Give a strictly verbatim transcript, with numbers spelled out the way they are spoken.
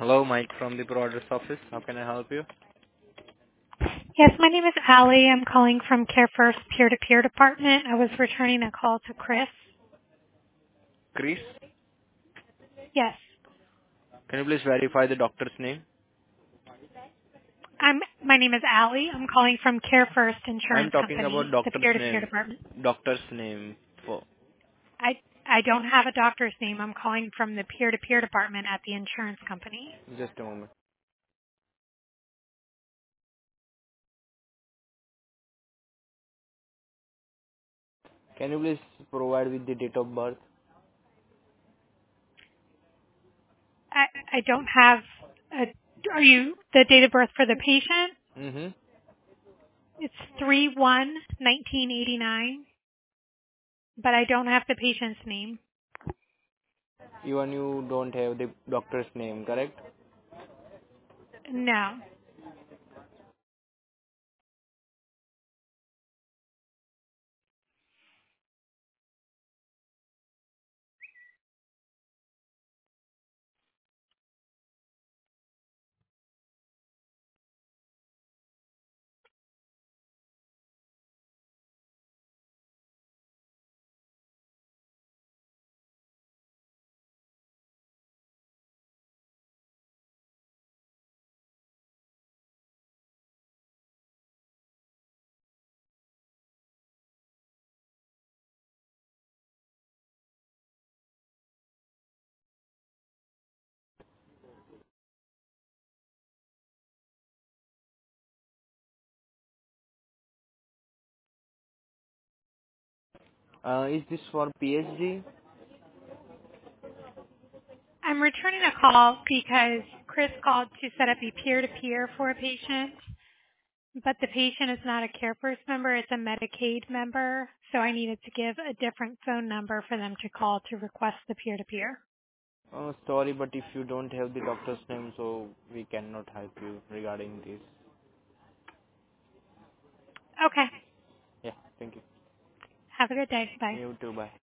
Hello, Mike from the provider's office. How can I help you? Yes, my name is Allie. I'm calling from Care First Peer-to-Peer Department. I was returning a call to Chris. Chris, Yes, can you please verify the doctor's name? I'm. My name is Allie. I'm calling from Care First I'm Insurance talking about Company, the doctor's peer-to-peer name. department. Doctor's name. For I I don't have a doctor's name. I'm calling from the peer-to-peer department at the insurance company. just a moment. Can you please provide with the date of birth? I I don't have a. Are you the date of birth for the patient? Mm-hmm. It's three one nineteen eighty nine, but I don't have the patient's name. Even you don't have the doctor's name, correct? No. Uh, is this for P H D? I'm returning a call because Chris called to set up a peer-to-peer for a patient, but the patient is not a CareFirst member, it's a Medicaid member, so I needed to give a different phone number for them to call to request the peer-to-peer. Uh, sorry, but if you don't have the doctor's name, so we cannot help you regarding this. Okay. Yeah, thank you. Have a good day. Bye. You too, bye.